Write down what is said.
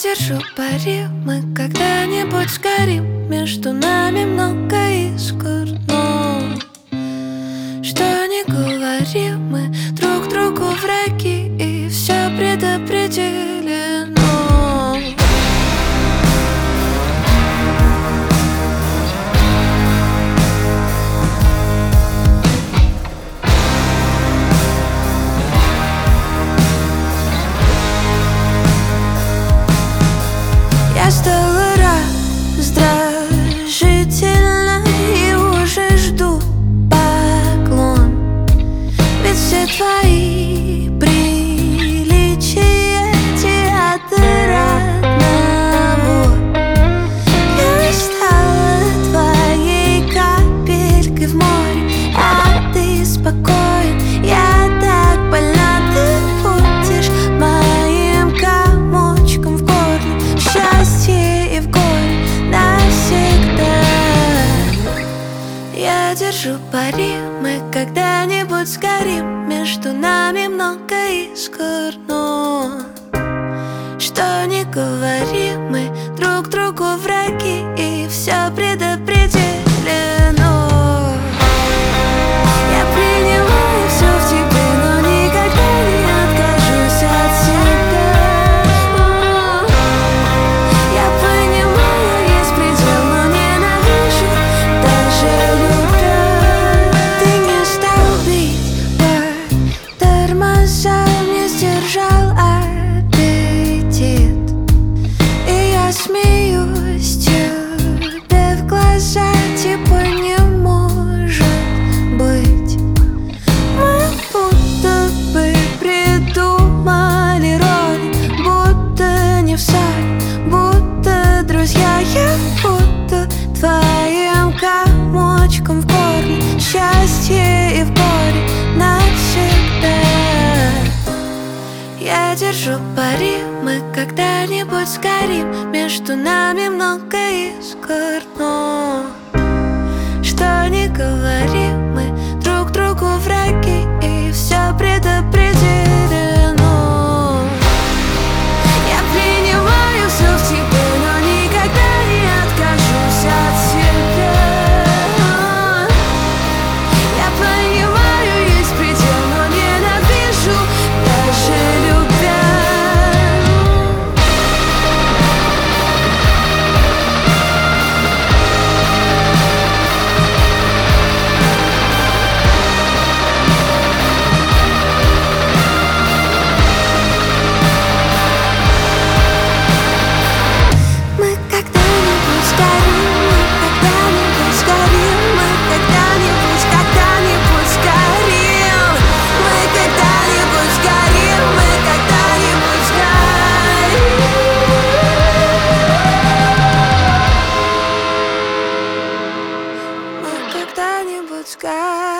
держу пари, мы когда-нибудь сгорим. Между нами много искр, но что ни говори, мы друг другу враги, и все предопределено. Я стала раздражительна и уже жду поклон. Ведь все твои приличия театрального. Я стала твоей капелькой в море, а ты спокоен. Я так больна, ты будешь моим комочком в горле. Счастье и в горе навсегда. Я держу пари, мы когда-нибудь сгорим. Между нами много искр, но что ни говори, мы друг другу враги, и все предопределено. Я принимаю все в тебе, но никогда не откажусь от себя. Я понимаю, есть предел, но ненавижу даже любя. Ты не стал бить по тормозам, не сдержал аппетит. И я смеюсь тебе в глаза, типа не может быть. Мы будто бы придумали роли, будто не в ссоре, будто друзья. Я буду твоим комочком в горле. Счастье и в горе навсегда. Я держу пари, мы когда-нибудь сгорим. Между нами много искр, но что ни говори, мы друг другу враги, и все предопределено. Я принимаю все в тебе, но никогда не откажусь от себя. Я понимаю, есть предел, но ненавижу даже любя. Мы когда-нибудь сгорим, мы когда-нибудь сгорим, мы когда-нибудь сгорим. Мы когда-нибудь сгорим, мы когда-нибудь сгорим. Мы когда-нибудь сгорим.